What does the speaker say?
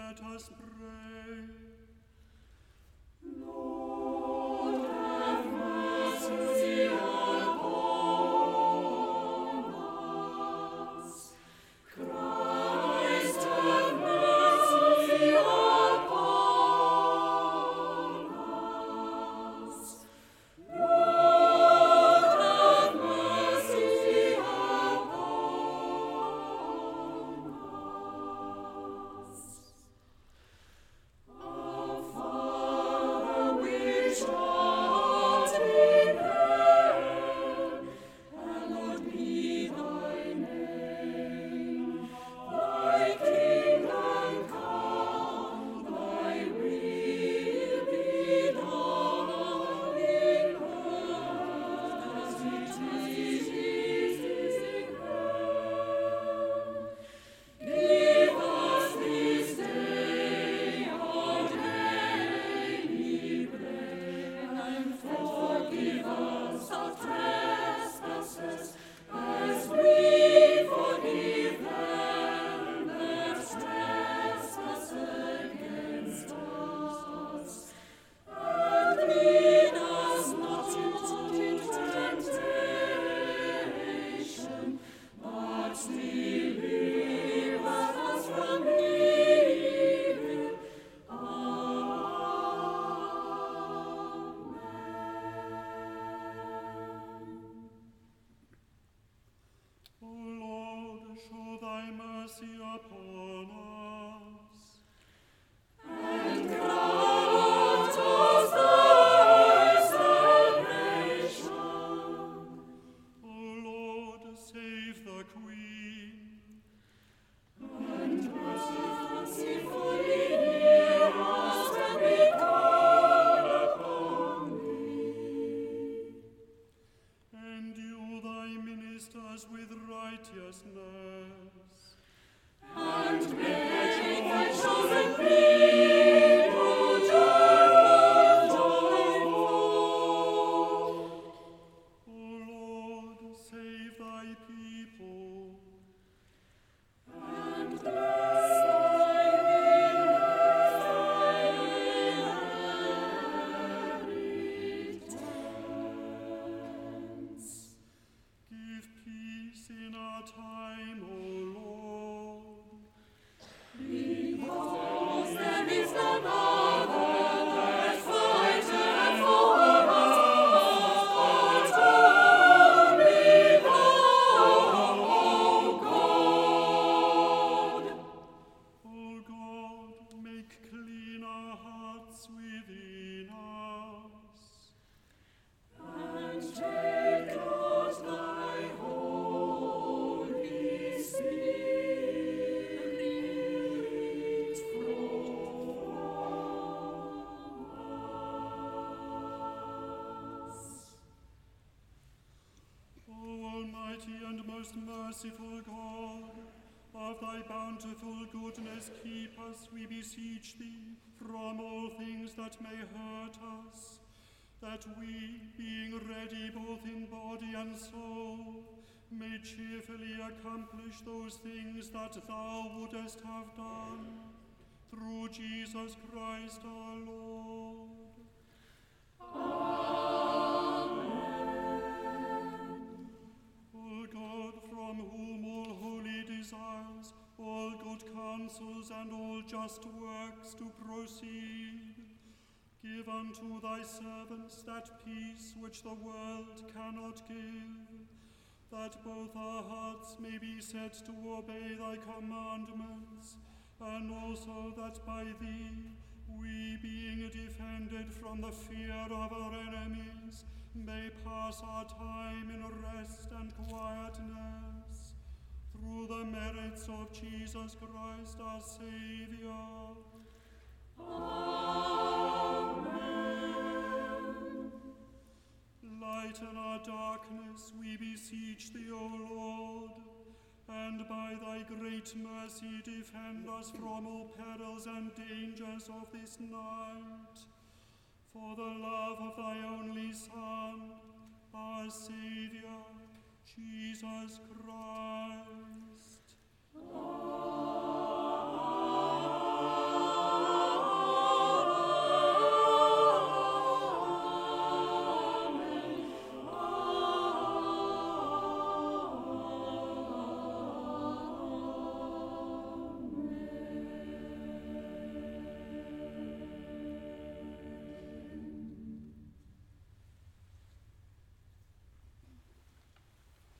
Let us pray. Lord, have mercy upon us. Christ, have mercy upon us. Lord, have mercy upon us. Our Father, which art in heaven, hallowed be thy name. Thy kingdom come, thy will be done in earth as it is in heaven. Give us this day our daily bread, and forgive us our trespasses, as we forgive them that trespass against us. And lead us not into temptation, but deliver us from evil. O Lord, show thy mercy upon us. And grant us thy salvation. O Lord, save the Queen. And mercifully hear us when we call upon thee. Endue thy ministers with righteousness. And make thy chosen people joyful. O Lord, save thy people. And bless thy inheritance. Give peace in our time, O Lord. Because there is none other that fighteth for us, but only thou, O God. O God, make clean our hearts within us. And take not thy Holy Spirit from us. O Almighty and most merciful God, of thy bountiful goodness keep us, we beseech thee, from all things that may hurt us, that we, being ready both in body and soul, may cheerfully accomplish those things that thou wouldest have done, through Jesus Christ our Lord. O God, from whom all holy desires, all good counsels, and all just works do proceed, give unto thy servants that peace which the world cannot give, that both our hearts may be set to obey thy commandments, and also that by thee we, being defended from the fear of our enemies, may pass our time in rest and quietness, through the merits of Jesus Christ our Saviour. Amen. Lighten our darkness, we beseech thee, O Lord, and by thy great mercy defend us from all perils and dangers of this night. For the love of thy only Son, our Saviour, Jesus Christ.